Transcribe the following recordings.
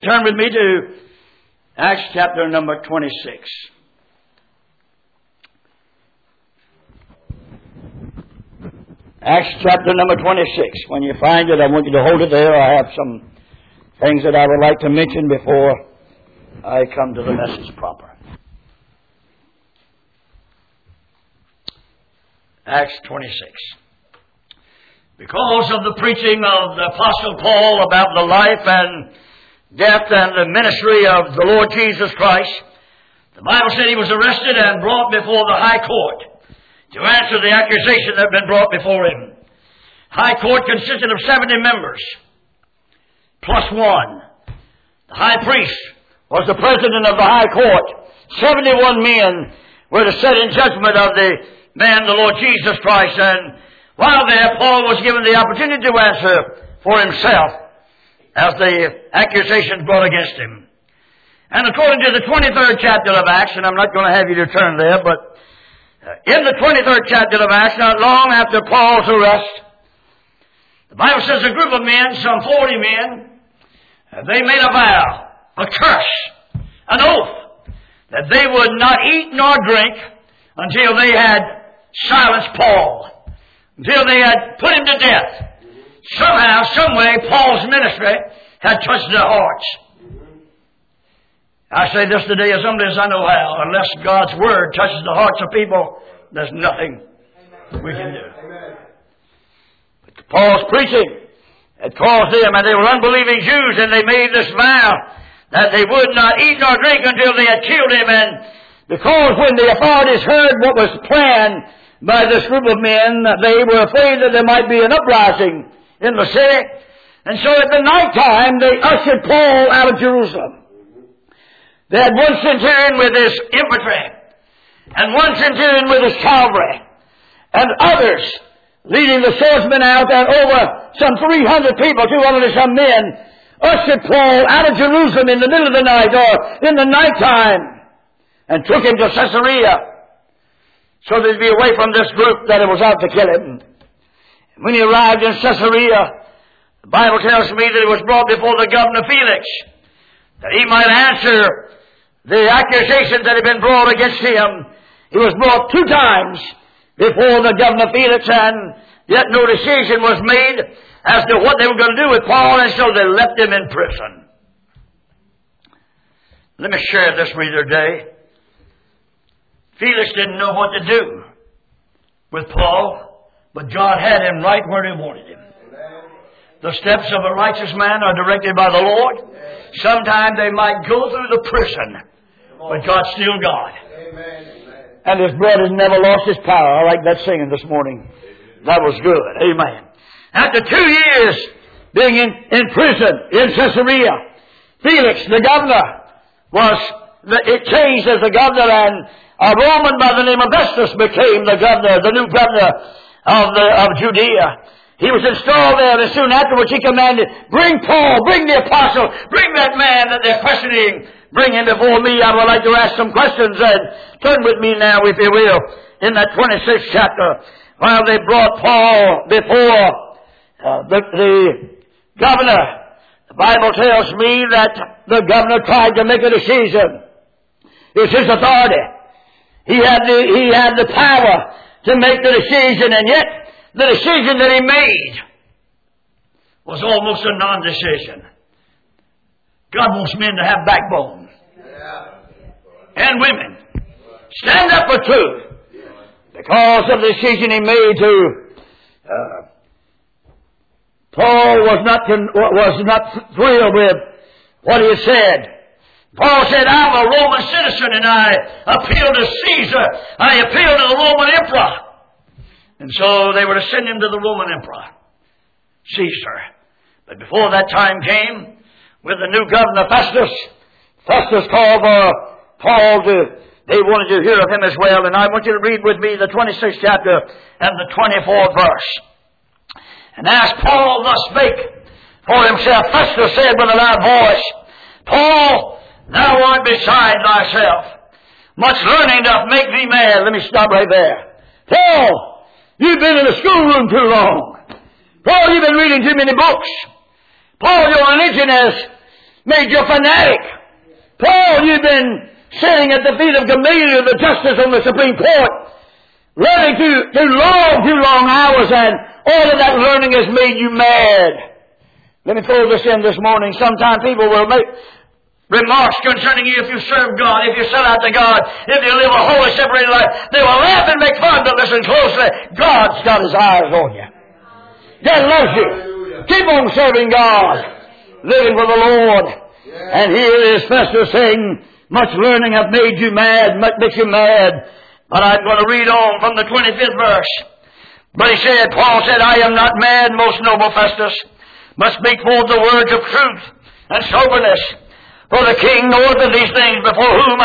Turn with me to Acts chapter number 26. Acts chapter number 26. When you find it, I want you to hold it there. I have some things that I would like to mention before I come to the message proper. Acts 26. Because of the preaching of the Apostle Paul about the life and death and the ministry of the Lord Jesus Christ, the Bible said he was arrested and brought before the high court to answer the accusation that had been brought before him. High court consisted of 70 members, plus one. The high priest was the president of the high court. 71 men were to sit in judgment of the man, the Lord Jesus Christ. And while there, Paul was given the opportunity to answer for himself as the accusations brought against him. And according to the 23rd chapter of Acts, and I'm not going to have you to turn there, but in the 23rd chapter of Acts, not long after Paul's arrest, the Bible says a group of men, some 40 men, they made a vow, a curse, an oath, that they would not eat nor drink until they had silenced Paul, until they had put him to death. Somehow, someway, Paul's ministry had touched their hearts. I say this today as humbly as I know how. Unless God's Word touches the hearts of people, there's nothing we can do. But Paul's preaching had caused them, and they were unbelieving Jews, and they made this vow that they would not eat nor drink until they had killed him. And because when the authorities heard what was planned by this group of men, they were afraid that there might be an uprising in the city. And so at the night time, they ushered Paul out of Jerusalem. They had one centurion with his infantry, and one centurion with his cavalry, and others leading the swordsmen out, and over some 300 people, 200 and some men, ushered Paul out of Jerusalem in the middle of the night, or in the nighttime, and took him to Caesarea, so that he'd be away from this group that was out to kill him. And when he arrived in Caesarea, the Bible tells me that he was brought before the governor Felix, that he might answer the accusations that had been brought against him. He was brought 2 times before the governor Felix, and yet no decision was made as to what they were going to do with Paul, and so they left him in prison. Let me share this with you today. Felix didn't know what to do with Paul, but God had him right where he wanted him. The steps of a righteous man are directed by the Lord. Sometimes they might go through the prison, but God's still God. And his blood has never lost his power. I like that singing this morning. That was good. Amen. After 2 years being in prison in Caesarea, Felix, the governor, it changed as the governor, and a Roman by the name of Festus became the governor, the new governor of Judea. He was installed there, and soon afterwards he commanded, bring Paul, bring the apostle, bring that man that they're questioning, bring him before me. I would like to ask some questions, and turn with me now, if you will, in that 26th chapter, while they brought Paul before the governor. The Bible tells me that the governor tried to make a decision. It was his authority. He had the power to make the decision, and yet the decision that he made was almost a non-decision. God wants men to have backbone. And women. Stand up for truth. Because of the decision he made Paul was not thrilled with what he had said. Paul said, I'm a Roman citizen, and I appeal to Caesar. I appeal to the Roman emperor. And so they were to send him to the Roman emperor, Caesar. But before that time came, with the new governor Festus called for Paul they wanted to hear of him as well. And I want you to read with me the 26th chapter and the 24th verse. And as Paul thus spake for himself, Festus said with a loud voice, Paul, thou art beside thyself. Much learning doth make thee mad. Let me stop right there. Paul, you've been in the schoolroom too long. Paul, you've been reading too many books. Paul, your religion has made you a fanatic. Paul, you've been sitting at the feet of Gamaliel, the justice on the Supreme Court, learning too long hours, and all of that learning has made you mad. Let me throw this in this morning. Sometimes people will make remarks concerning you if you serve God, if you sell out to God, if you live a holy, separated life. They will laugh and make fun, but listen closely. God's got His eyes on you. God loves you. Keep on serving God, living for the Lord. And here is Festus saying, much learning hath made you mad, makes you mad. But I'm going to read on from the 25th verse. But he said, Paul said, I am not mad, most noble Festus, but speak forth the words of truth and soberness. For the king knoweth of these things, before whom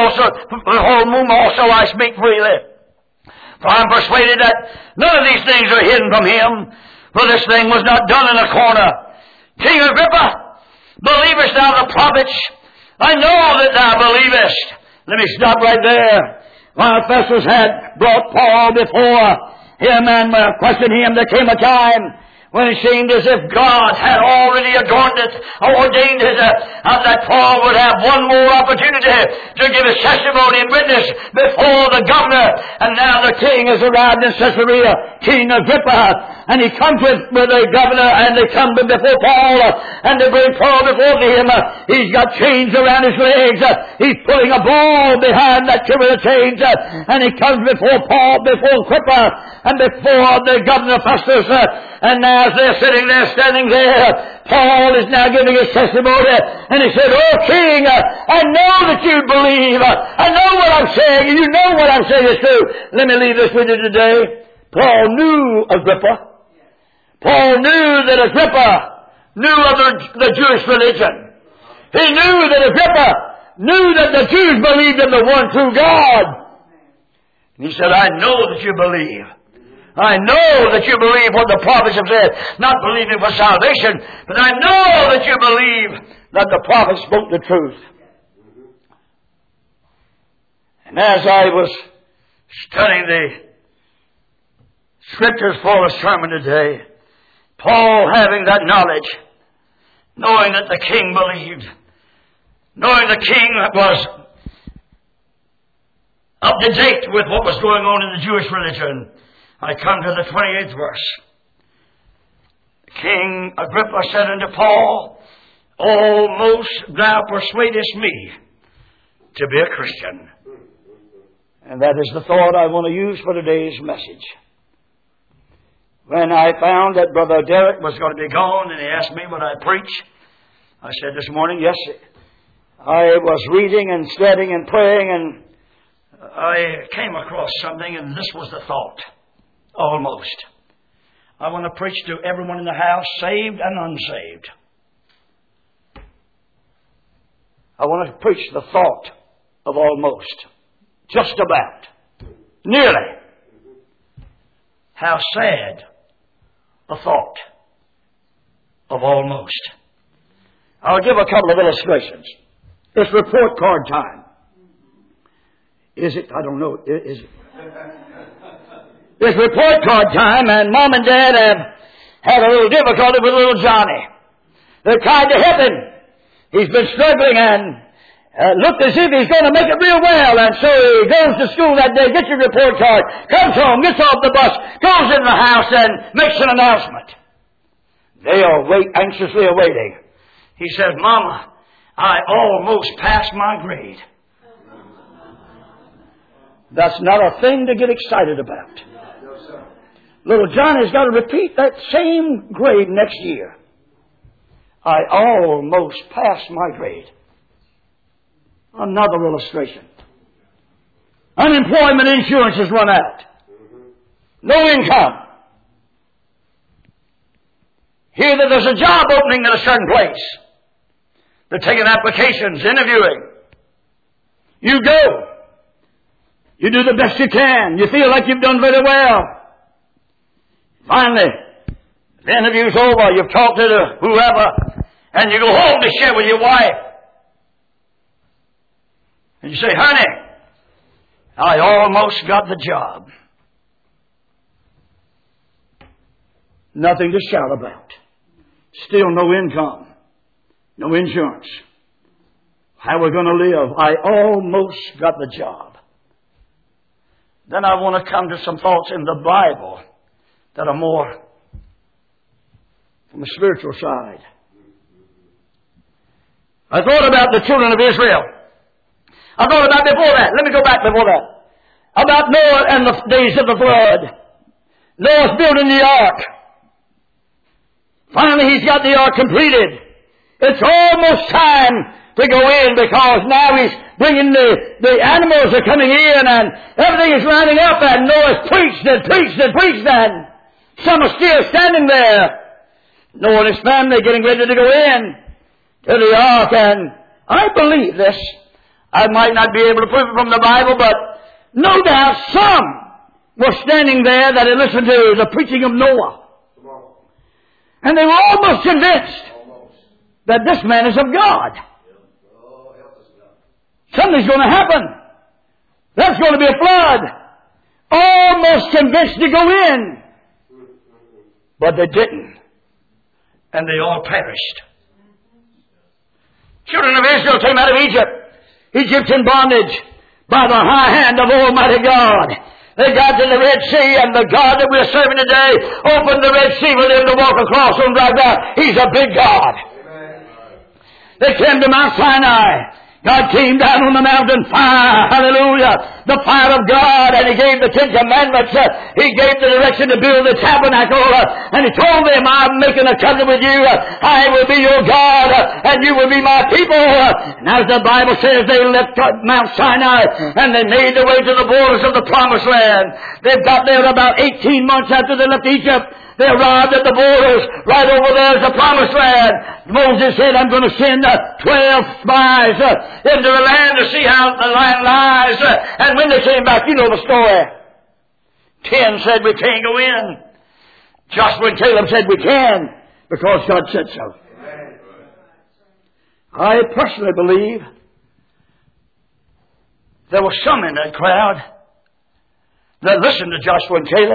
also I speak freely. For I am persuaded that none of these things are hidden from him, for this thing was not done in a corner. King Agrippa, believest thou the prophets? I know that thou believest. Let me stop right there. While Festus had brought Paul before him and questioned him, there came a time when it seemed as if God had already ordained that Paul would have one more opportunity to give his testimony and witness before the governor. And now the king has arrived in Caesarea, King Agrippa, and he comes with the governor, and they come before Paul, and they bring Paul before him. He's got chains around his legs. He's pulling a ball behind that chariot of chains, and he comes before Paul, before Agrippa, and before the governor Festus, and now as they're sitting there, standing there, Paul is now giving his testimony, and he said, Oh, King, I know that you believe. I know what I'm saying, and you know what I'm saying is true. Let me leave this with you today. Paul knew Agrippa. Paul knew that Agrippa knew of the Jewish religion. He knew that Agrippa knew that the Jews believed in the one true God. And he said, I know that you believe. I know that you believe what the prophets have said, not believing for salvation, but I know that you believe that the prophets spoke the truth. And as I was studying the Scriptures for a sermon today, Paul having that knowledge, knowing that the king believed, knowing the king was up to date with what was going on in the Jewish religion, I come to the 28th verse. King Agrippa said unto Paul, Almost thou persuadest me to be a Christian. And that is the thought I want to use for today's message. When I found that Brother Derek was going to be gone and he asked me would I preach, I said this morning, yes. I was reading and studying and praying, and I came across something, and this was the thought. Almost. I want to preach to everyone in the house, saved and unsaved. I want to preach the thought of almost. Just about. Nearly. How sad a thought of almost. I'll give a couple of illustrations. It's report card time. Is it? I don't know. Is it? It's report card time, and Mom and Dad have had a little difficulty with little Johnny. They're trying to help him. He's been struggling and looked as if he's going to make it real well, and so he goes to school that day, gets your report card, comes home, gets off the bus, goes in the house, and makes an announcement. They are anxiously awaiting. He says, Mama, I almost passed my grade. That's not a thing to get excited about. Little Johnny's got to repeat that same grade next year. I almost passed my grade. Another illustration. Unemployment insurance has run out. No income. Hear that there's a job opening at a certain place. They're taking applications, interviewing. You go. You do the best you can. You feel like you've done very well. Finally, the interview's over. You've talked to whoever, and you go home to share with your wife. And you say, honey, I almost got the job. Nothing to shout about. Still no income. no insurance. How we're going to live. I almost got the job. Then I want to come to some thoughts in the Bible that are more from a spiritual side. I thought about the children of Israel. I thought about before that. Let me go back before that. About Noah and the days of the flood. Noah's building the ark. Finally, he's got the ark completed. It's almost time to go in because now he's bringing the animals are coming in and everything is lining up and Noah's preached and preached and preached and some are still standing there. Noah and his family getting ready to go in to the ark, and I believe this. I might not be able to prove it from the Bible, but no doubt some were standing there that had listened to the preaching of Noah. And they were almost convinced that this man is of God. Something's going to happen. There's going to be a flood. Almost convinced to go in. But they didn't. And they all perished. Children of Israel came out of Egypt. Egypt in bondage by the high hand of Almighty God. They got to the Red Sea, and the God that we're serving today opened the Red Sea for them to walk across on dry ground. He's a big God. Amen. They came to Mount Sinai. God came down on the mountain fire, hallelujah, the fire of God, and He gave the Ten Commandments. He gave the direction to build the tabernacle, and He told them, I'm making a covenant with you. I will be your God, and you will be my people. And as the Bible says, they left Mount Sinai, and they made their way to the borders of the Promised Land. They got there about 18 months after they left Egypt. They arrived at the borders. Right over there is the Promised Land. Moses said, I'm going to send 12 spies into the land to see how the land lies. And when they came back, you know the story. 10 said, we can't go in. Joshua and Caleb said, we can, because God said so. I personally believe there was some in that crowd that listened to Joshua and Caleb.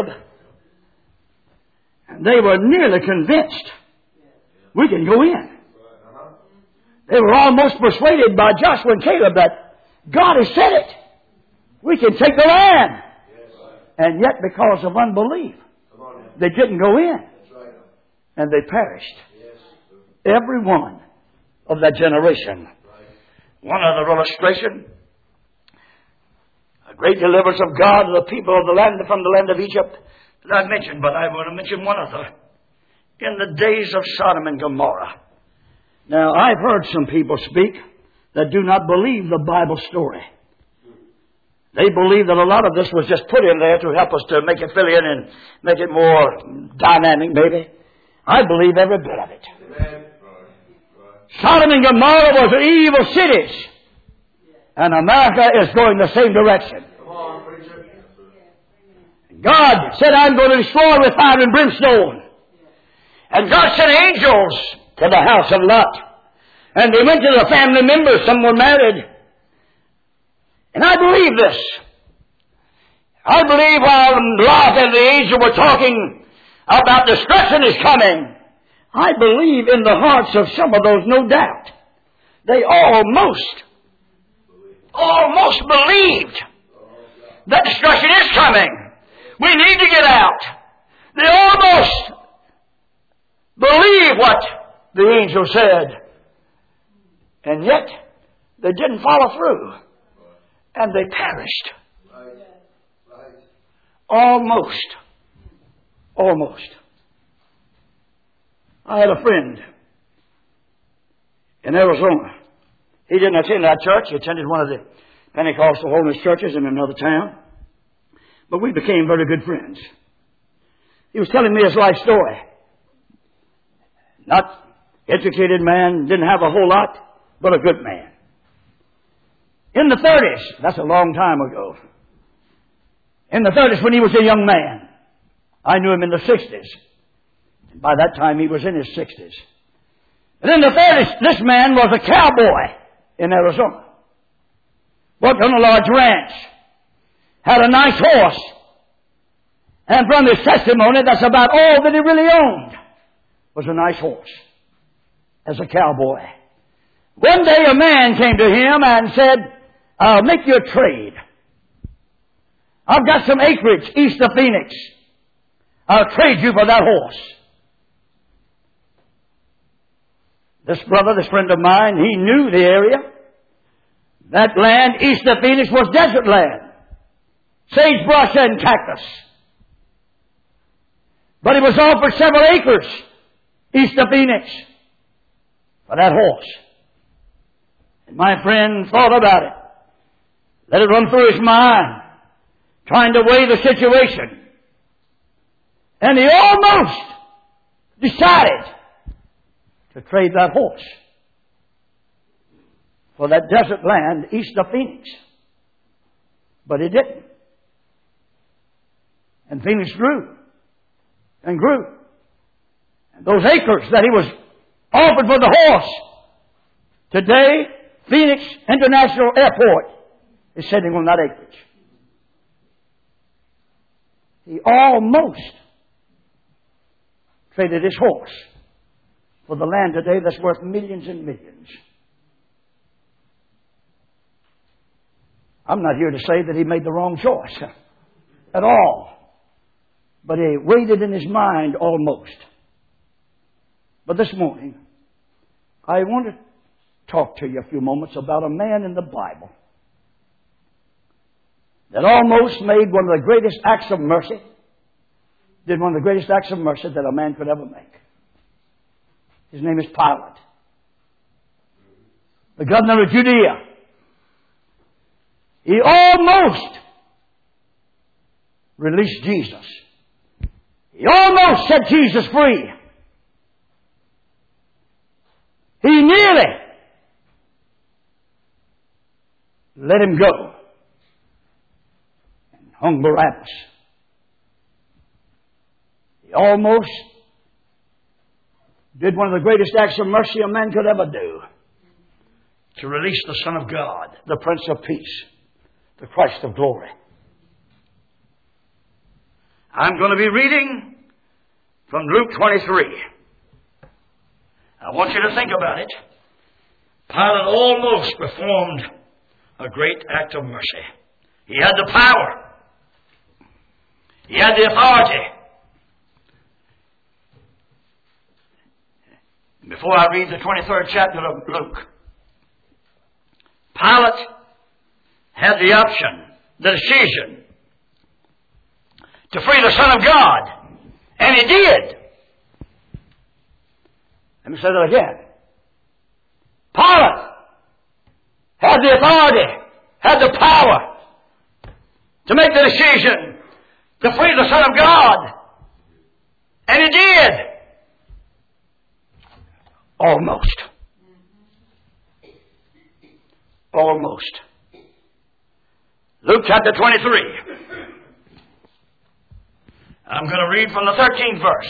They were nearly convinced we can go in. They were almost persuaded by Joshua and Caleb that God has said it. We can take the land. And yet because of unbelief, they didn't go in. And they perished. Every one of that generation. One other illustration. A great deliverance of God to the people of the land from the land of Egypt. I mentioned, but I want to mention one other. In the days of Sodom and Gomorrah. Now, I've heard some people speak that do not believe the Bible story. They believe that a lot of this was just put in there to help us to make it fill in and make it more dynamic, maybe. I believe every bit of it. Amen. Sodom and Gomorrah was evil cities. And America is going the same direction. God said, I'm going to destroy with fire and brimstone. And God sent angels to the house of Lot. And they went to the family members. Some were married. And I believe this. I believe while Lot and the angel were talking about destruction is coming, I believe in the hearts of some of those, no doubt, they almost believed that destruction is coming. We need to get out. They almost believe what the angel said. And yet, they didn't follow through. And they perished. Almost. I had a friend in Arizona. He didn't attend our church. He attended one of the Pentecostal holiness churches in another town. But we became very good friends. He was telling me his life story. Not educated man, didn't have a whole lot, but a good man. In the 30s, that's a long time ago. In the 30s when he was a young man. I knew him in the 60s. By that time he was in his 60s. And in the 30s, this man was a cowboy in Arizona. Worked on a large ranch. Had a nice horse. And from his testimony, that's about all that he really owned, was a nice horse as a cowboy. One day a man came to him and said, I'll make you a trade. I've got some acreage east of Phoenix. I'll trade you for that horse. This brother, this friend of mine, he knew the area. That land east of Phoenix was desert land. Sagebrush and cactus. But he was offered several acres east of Phoenix for that horse. And my friend thought about it. Let it run through his mind, trying to weigh the situation. And he almost decided to trade that horse for that desert land east of Phoenix. But he didn't. And Phoenix grew and grew. And those acres that he was offered for the horse, today, Phoenix International Airport is sitting on that acreage. He almost traded his horse for the land today that's worth millions and millions. I'm not here to say that he made the wrong choice at all. But he weighed it in his mind almost. But this morning, I want to talk to you a few moments about a man in the Bible that almost made one of the greatest acts of mercy, did one of the greatest acts of mercy that a man could ever make. His name is Pilate, the governor of Judea. He almost released Jesus. He almost set Jesus free. He nearly let him go and hung Barabbas. He almost did one of the greatest acts of mercy a man could ever do, to release the Son of God, the Prince of Peace, the Christ of glory. I'm going to be reading from Luke 23. I want you to think about it. Pilate almost performed a great act of mercy. He had the power. He had the authority. Before I read the 23rd chapter of Luke, Pilate had the option, the decision, to free the Son of God. And he did. Let me say that again. Pilate had the authority, had the power to make the decision to free the Son of God. And he did. Almost. Almost. Luke chapter 23. I'm going to read from the 13th verse.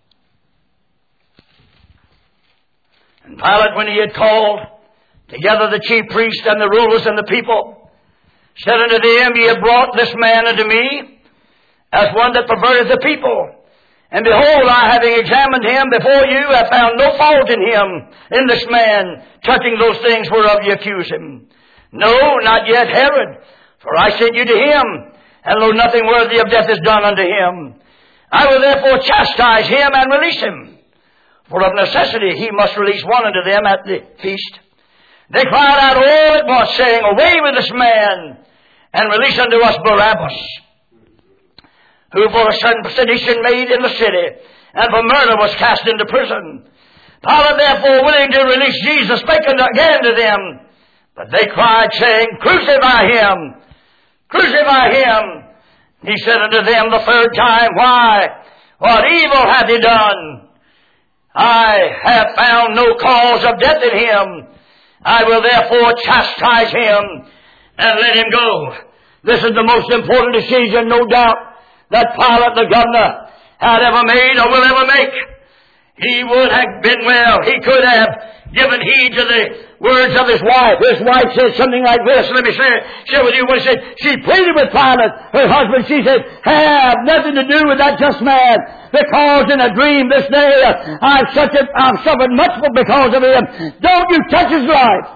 And Pilate, when he had called together the chief priests and the rulers and the people, said unto them, Ye have brought this man unto me as one that perverted the people. And behold, I, having examined him before you, have found no fault in him, in this man, touching those things whereof ye accuse him. No, not yet Herod, for I sent you to him, and lo, nothing worthy of death is done unto him. I will therefore chastise him and release him. For of necessity he must release one unto them at the feast. They cried out all at once, saying, Away with this man, and release unto us Barabbas, who for a certain sedition made in the city, and for murder was cast into prison. Pilate therefore, willing to release Jesus, spake again to them. But they cried, saying, Crucify him! Crucify him! He said unto them the third time, Why? What evil hath he done? I have found no cause of death in him. I will therefore chastise him and let him go. This is the most important decision, no doubt, that Pilate the governor had ever made or will ever make. He would have been, well, he could have giving heed to the words of his wife. His wife said something like this. Let me share with you what she said. She pleaded with Pilate, her husband. She said, have nothing to do with that just man, because in a dream this day I've suffered much because of him. Don't you touch his life.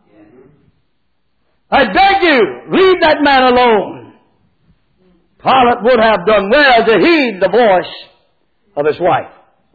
I beg you, leave that man alone. Pilate would have done well to heed the voice of his wife.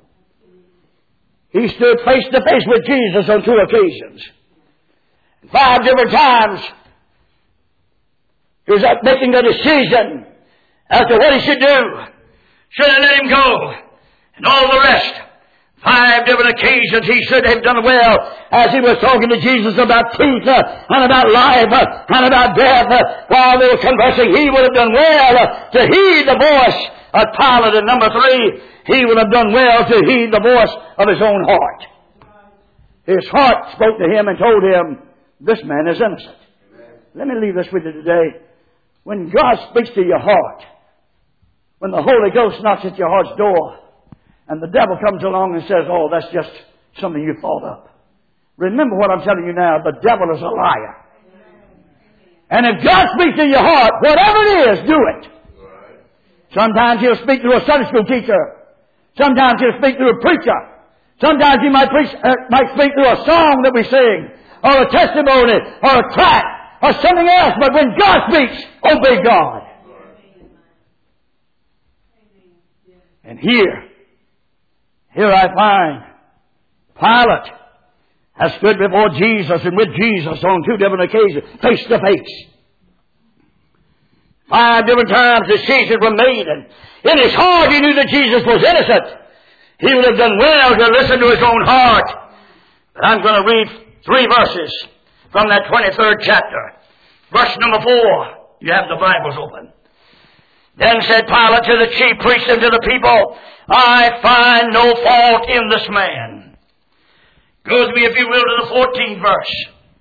He stood face to face with Jesus on 2 occasions. 5 different times he was making a decision as to what he should do. Should I let him go? And all the rest. 5 different occasions he should have done well as he was talking to Jesus about truth and about life and about death. While they were conversing, he would have done well to heed the voice of Pilate. And number 3, he would have done well to heed the voice of his own heart. His heart spoke to him and told him, this man is innocent. Let me leave this with you today. When God speaks to your heart, when the Holy Ghost knocks at your heart's door, and the devil comes along and says, oh, that's just something you thought up. Remember what I'm telling you now. The devil is a liar. And if God speaks to your heart, whatever it is, do it. Sometimes he'll speak through a Sunday school teacher. Sometimes he'll speak through a preacher. Sometimes he might speak through a song that we sing, or a testimony, or a tract, or something else. But when God speaks, obey God. And here I find Pilate has stood before Jesus and with Jesus on 2 different occasions, face to face. 5 different times decisions were made, and in his heart he knew that Jesus was innocent. He would have done well to listen to his own heart. But I'm going to read 3 verses from that 23rd chapter. Verse number 4. You have the Bibles open. Then said Pilate to the chief priests and to the people, I find no fault in this man. Go with me, if you will, to the 14th verse.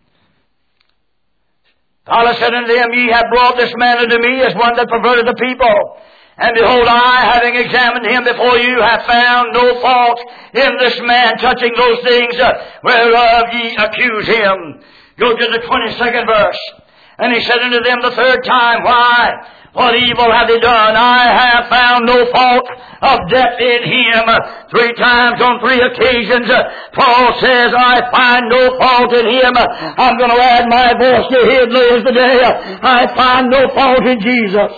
Pilate said unto them, ye have brought this man unto me as one that perverted the people. And behold, I, having examined him before you, have found no fault in this man touching those things whereof ye accuse him. Go to the 22nd verse. And he said unto them the 3rd time, why? What evil have they done? I have found no fault of death in him. 3 times on 3 occasions, Paul says, I find no fault in him. I'm going to add my voice to his later today. I find no fault in Jesus.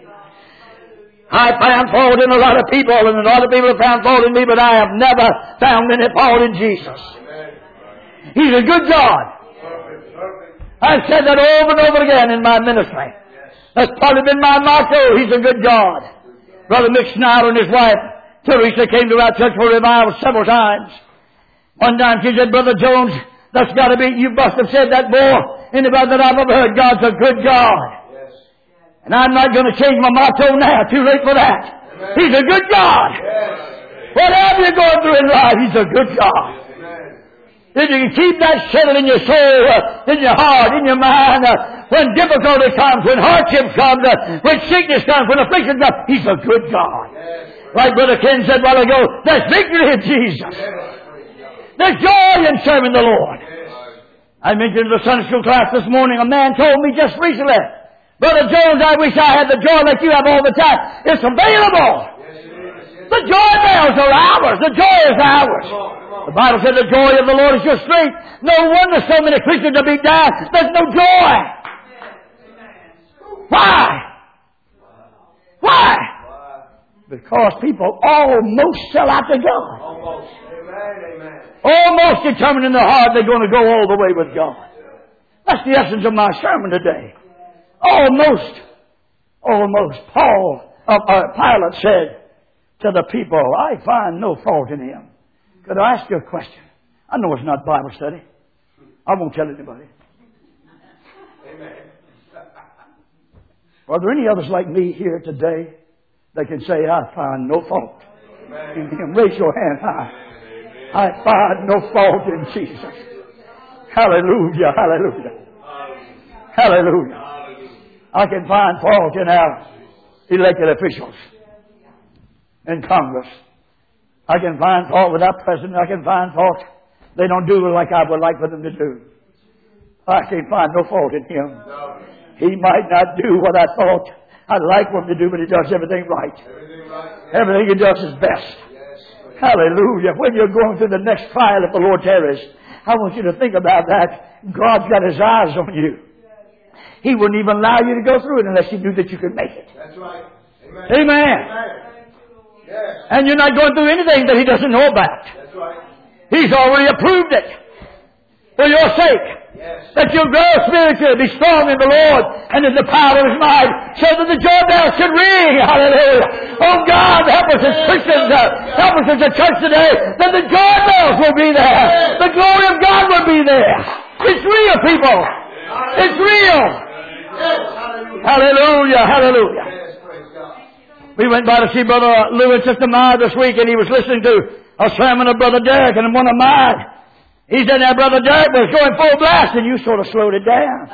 I found fault in a lot of people, and a lot of people have found fault in me, but I have never found any fault in Jesus. He's a good God. I've said that over and over again in my ministry. That's probably been my motto. He's a good God. Brother Mick Snyder and his wife, Teresa, came to our church for revival several times. One time she said, Brother Jones, that's got to be, you must have said that more. Anybody that I've ever heard, God's a good God. Yes. And I'm not going to change my motto now. Too late for that. Amen. He's a good God. Yes. Whatever you're going through in life, He's a good God. If you can keep that settled in your soul, in your heart, in your mind, when difficulty comes, when hardship comes, when sickness comes, when affliction comes, He's a good God. Yes. Like Brother Ken said a while ago, there's victory in Jesus. Yes. There's joy in serving the Lord. Yes. I mentioned in the Sunday school class this morning, a man told me just recently, Brother Jones, I wish I had the joy like you have all the time. It's available. Yes. The joy bells are ours. The joy is ours. The Bible said the joy of the Lord is your strength. No wonder so many Christians are beat down. There's no joy. Why? Why? Because people almost sell out to God. Almost determined in their heart they're going to go all the way with God. That's the essence of my sermon today. Almost. Pilate said to the people, I find no fault in him. Could I ask you a question? I know it's not Bible study. I won't tell anybody. Amen. Are there any others like me here today that can say, I find no fault in him? Raise your hand high. I find no fault in Jesus. Hallelujah, hallelujah. Hallelujah. I can find fault in our elected officials in Congress. I can find fault with our president. I can find fault They don't do like I would like for them to do. I can't find no fault in him. He might not do what I thought I'd like for him to do, but he does everything right. Everything he does is best. Hallelujah. When you're going through the next trial, if the Lord tarries, I want you to think about that. God's got His eyes on you. He wouldn't even allow you to go through it unless He knew that you could make it. That's right. Amen. Amen. Yes. And you're not going through anything that He doesn't know about. That's right. He's already approved it for your sake. Yes. That you'll grow spiritually, be strong in the Lord and in the power of His might, so that the joy bells should ring. Hallelujah. Oh God, help us as Christians, help us as a church today, that the joy bells will be there. The glory of God will be there. It's real, people. It's real. Hallelujah. Hallelujah. We went by to see Brother Lewis Sister Meyer this week, and he was listening to a sermon of Brother Derek and one of mine. He said that Brother Derek was going full blast, and you sort of slowed it down.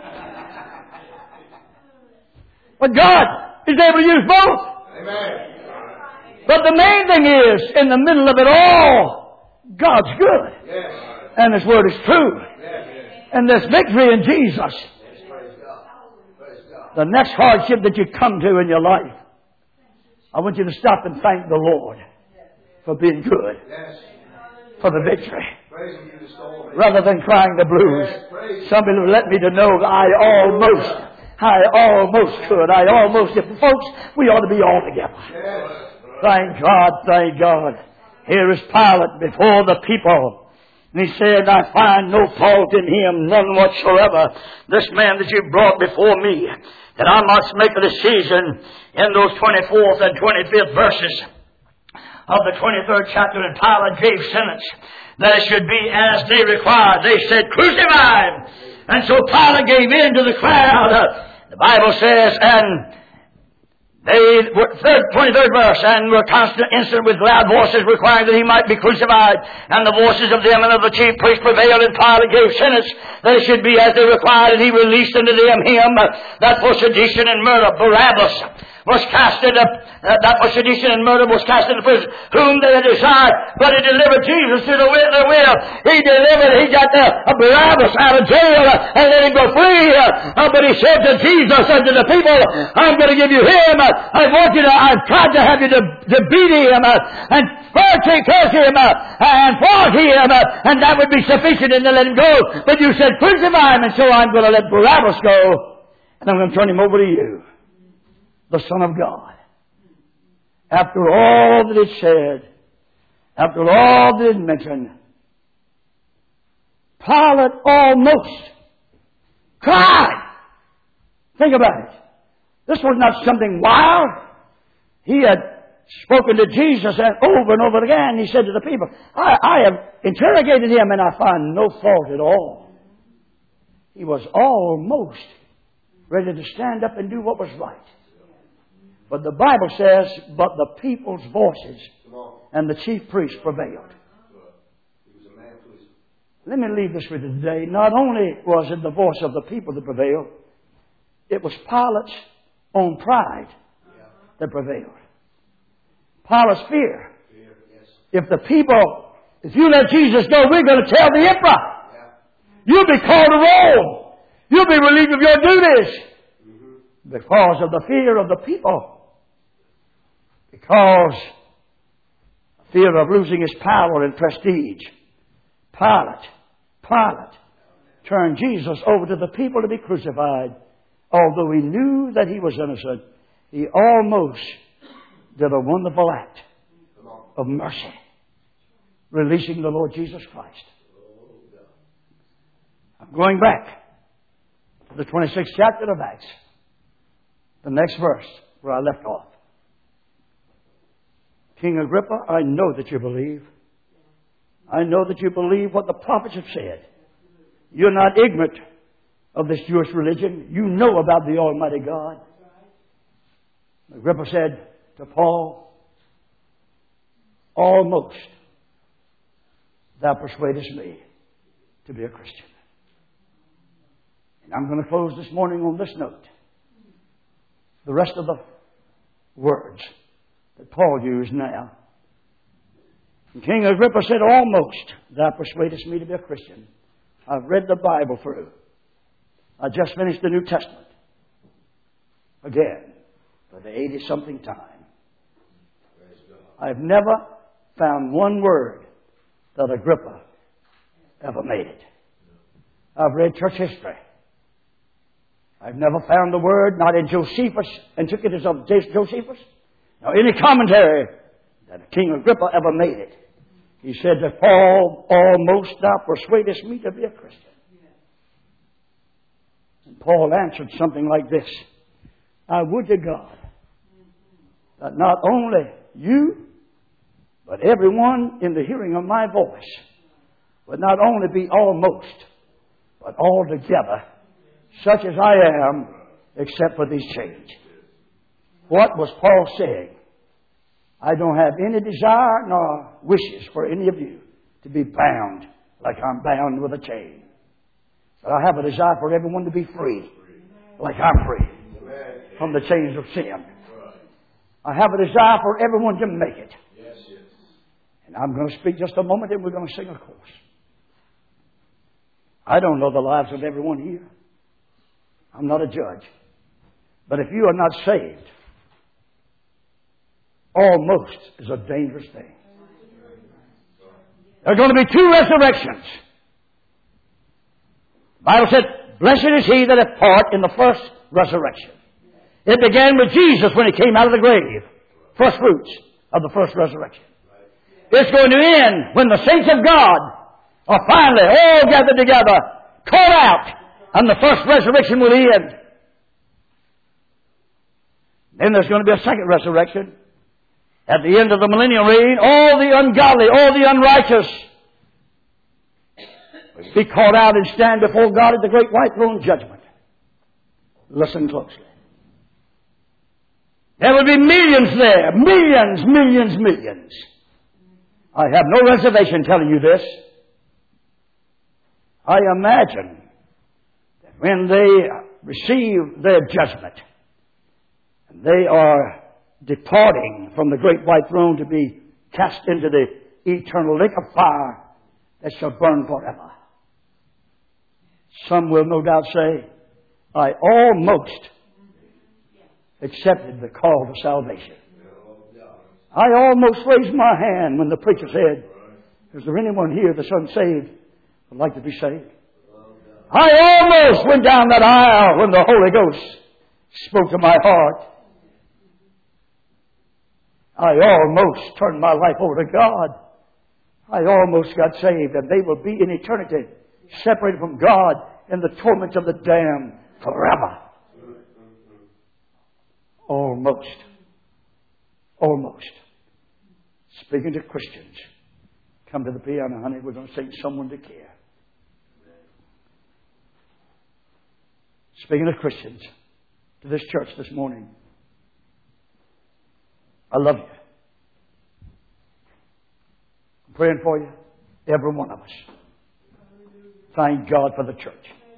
But God is able to use both. Amen. But the main thing is, in the middle of it all, God's good. Yes. And His Word is true. Yes. And there's victory in Jesus. Yes. Praise God. Praise God. The next hardship that you come to in your life, I want you to stop and thank the Lord for being good, Yes. for the victory, Praise Him, you the storm. rather than crying the blues. Yes. Praise Somebody let me to know that I almost could. Folks, we ought to be all together. Yes. Thank God, thank God. Here is Pilate before the people. And he said, I find no fault in him, none whatsoever. This man that you brought before me, that I must make a decision in those 24th and 25th verses of the 23rd chapter. And Pilate gave sentence that it should be as they required. They said, crucify him. And so Pilate gave in to the crowd. The Bible says, and they were, 23rd verse, and were constant instant with loud voices requiring that he might be crucified. And the voices of them and of the chief priests prevailed, and Pilate gave sentence that it should be as they required, and he released unto them him that for sedition and murder, Barabbas, was cast into, that for sedition and murder was cast into prison, whom they had desired, but he delivered Jesus to their will. He got Barabbas out of jail and let him go free. But he said to Jesus and to the people, I'm going to give you him. I've tried to have you to beat him and curse him and flog him, and that would be sufficient, and to let him go. But you said, crucify him, and so I'm going to let Barabbas go, and I'm going to turn him over to you, the Son of God. After all that it said, after all that it mentioned, Pilate almost cried. Think about it. This was not something wild. He had spoken to Jesus and over again. He said to the people, I have interrogated him and I find no fault at all. He was almost ready to stand up and do what was right. But the Bible says, but the people's voices and the chief priests prevailed. Let me leave this with you today. Not only was it the voice of the people that prevailed, it was Pilate's own pride that prevailed. Pilate's fear. If you let Jesus go, we're going to tell the emperor. You'll be called to Rome. You'll be relieved of your duties. Because of the fear of the people. Because of fear of losing his power and prestige. Pilate turned Jesus over to the people to be crucified. Although he knew that he was innocent, he almost did a wonderful act of mercy, releasing the Lord Jesus Christ. I'm going back to the 26th chapter of Acts, the next verse where I left off. King Agrippa, I know that you believe. I know that you believe what the prophets have said. You're not ignorant of this Jewish religion. You know about the Almighty God. Agrippa said to Paul, almost thou persuadest me to be a Christian. And I'm going to close this morning on this note. The rest of the words that Paul used now And King Agrippa said, almost thou persuadest me to be a Christian. I've read the Bible through. I just finished the New Testament. Again, for the 80-something time. I've never found one word that Agrippa ever made it. I've read church history. I've never found the word, not in Josephus, Antiquities of Josephus, nor any commentary that King Agrippa ever made it. He said that Paul, almost thou persuadest me to be a Christian. And Paul answered something like this. I would to God that not only you, but everyone in the hearing of my voice would not only be almost, but altogether such as I am, except for these chains. What was Paul saying? I don't have any desire nor wishes for any of you to be bound like I'm bound with a chain. But I have a desire for everyone to be free, like I'm free from the chains of sin. I have a desire for everyone to make it. And I'm going to speak just a moment and we're going to sing a chorus. I don't know the lives of everyone here. I'm not a judge. But if you are not saved, almost is a dangerous thing. There are going to be two resurrections. The Bible said, blessed is he that hath part in the first resurrection. It began with Jesus when he came out of the grave. First fruits of the first resurrection. It's going to end when the saints of God are finally all gathered together, caught out, and the first resurrection will end. Then there's going to be a second resurrection. At the end of the millennial reign, all the ungodly, all the unrighteous will be caught out and stand before God at the great white throne judgment. Listen closely. There will be millions there. Millions, millions, millions. I have no reservation telling you this. I imagine that when they receive their judgment, and they are departing from the great white throne to be cast into the eternal lake of fire that shall burn forever. Some will no doubt say, I almost accepted the call to salvation. I almost raised my hand when the preacher said, is there anyone here that's unsaved would like to be saved? I almost went down that aisle when the Holy Ghost spoke to my heart. I almost turned my life over to God. I almost got saved, and they will be in eternity separated from God in the torments of the damned forever. Almost. Almost. Speaking to Christians. Come to the piano, honey. We're going to sing Someone to Care. Speaking to Christians. To this church this morning. I love you. I'm praying for you. Every one of us. Thank God for the church.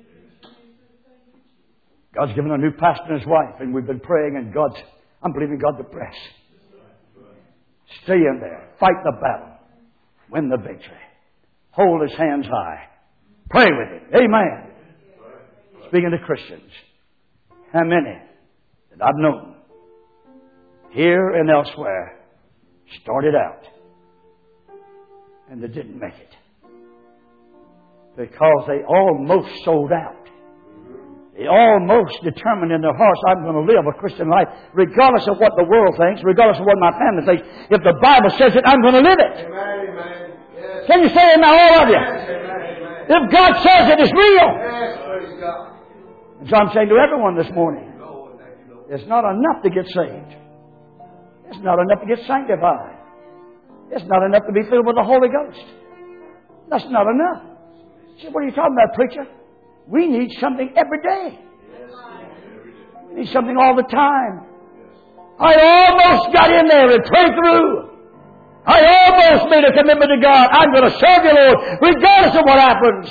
God's given a new pastor and his wife, and we've been praying, and I'm believing God to bless. Stay in there. Fight the battle. Win the victory. Hold his hands high. Pray with him. Amen. Speaking to Christians, how many that I've known here and elsewhere started out and they didn't make it because they almost sold out. They almost determined in their hearts, I'm going to live a Christian life regardless of what the world thinks, regardless of what my family thinks. If the Bible says it, I'm going to live it. Amen, amen. Yes. Can you say it now, all of you? Yes, amen. If God says it, it's real. Yes, praise God. And so I'm saying to everyone this morning, it's not enough to get saved. It's not enough to get sanctified. It's not enough to be filled with the Holy Ghost. That's not enough. See, what are you talking about, preacher? We need something every day. We need something all the time. I almost got in there and prayed through. I almost made a commitment to God. I'm going to serve you, Lord, regardless of what happens.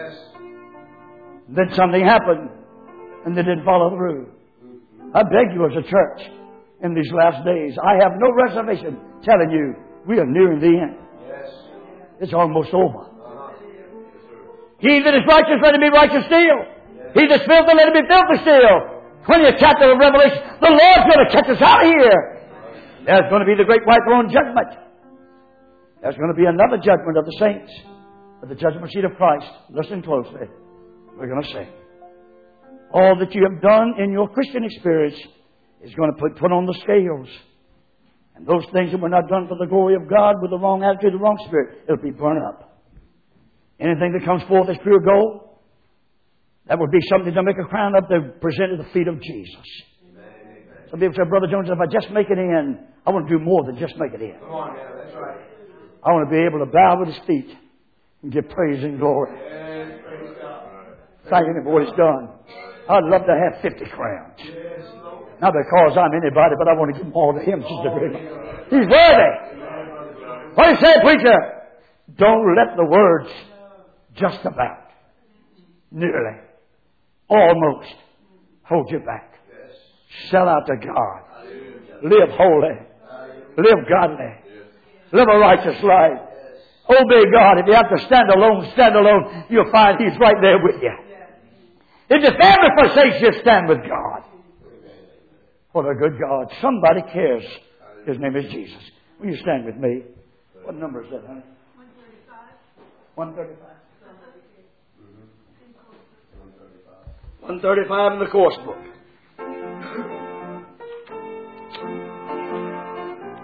Then something happened, and they didn't follow through. I beg you as a church, in these last days, I have no reservation telling you we are nearing the end. It's almost over. He that is righteous, let him be righteous still. He that's filthy, let him be filthy still. 20th chapter of Revelation. The Lord's going to catch us out of here. There's going to be the great white throne judgment. There's going to be another judgment of the saints. At the judgment seat of Christ. Listen closely. We're going to sing. All that you have done in your Christian experience is going to put on the scales. And those things that were not done for the glory of God with the wrong attitude, the wrong spirit, it'll be burned up. Anything that comes forth as pure gold, that would be something to make a crown up to present at the feet of Jesus. Amen. Some people say, Brother Jones, if I just make it in, I want to do more than just make it in. Come on, man. That's right. I want to be able to bow with His feet and give praise and glory. Yes, praise God. Thank Him for what He's done. I'd love to have 50 crowns. Yes, Not because I'm anybody, but I want to give them all to Him. He's worthy. What do you say, preacher? Don't let the words just about, nearly, almost hold you back. Sell out to God. Live holy. Live godly. Live a righteous life. Obey God. If you have to stand alone, stand alone. You'll find He's right there with you. If your family forsakes you, stand with God. What a good God. Somebody cares. His name is Jesus. Will you stand with me? What number is that, honey? 135. 135 in the course book.